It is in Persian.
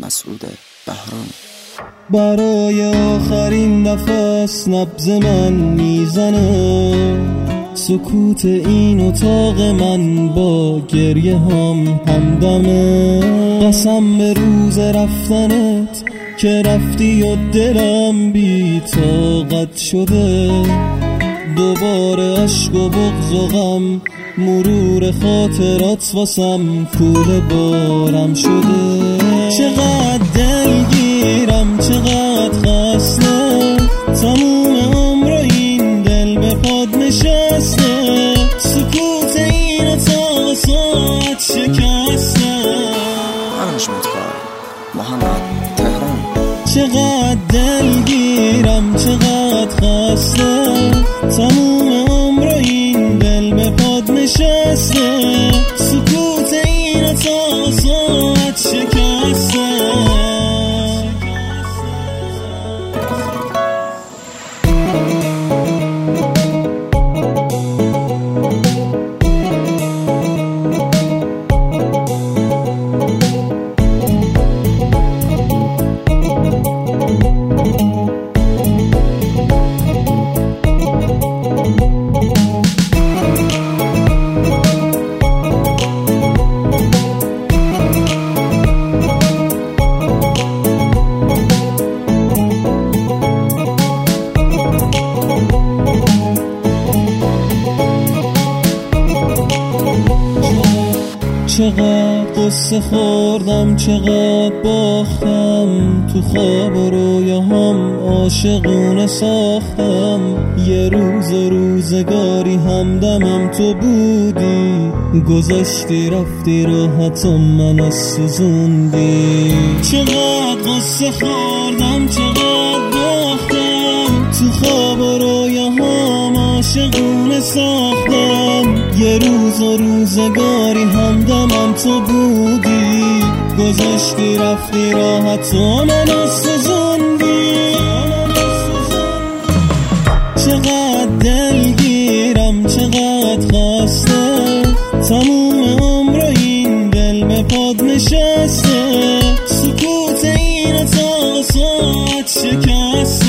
مسعود بهرام. برای آخرین نفس نبض من میزنه، سکوت این اتاق من با گریه هم همدمه. قسم به روز رفتنت که رفتی و دلم بی طاقت شده، دوباره عشق و بغض و غم مرور خاطرات واسم کوله بارم شده. چقدر دلگیرم، چقدر خسته، تموم عمر این دل به پاد نشسته، سکوت این اتاق ساعت شکسته. محمد تهران. چقدر دلگیرم، چقدر خسته، تموم عمر این دل به پاد نشسته، سکوت این اتاق ساعت شکسته. چقدر قصه خوردم، چقدر باختم، تو خواب و رویاهام عاشقونه ساختم. یه روز و روزگاری همدمم تو بودی، گذشتی رفتی راحتم منو سوزوندی. چقدر قصه خوردم، چقدر باختم، تو خواب و رویاهام عاشقونه ساختم. یه روز و روزگاری همدمم تو بودی، گذشتی رفتی راحت و منو سوزوندی. چقدر دلگیرم، چقدر خسته، تموم عمر این دل به پاد نشسته، سکوت این اتاق ساعت شکسته.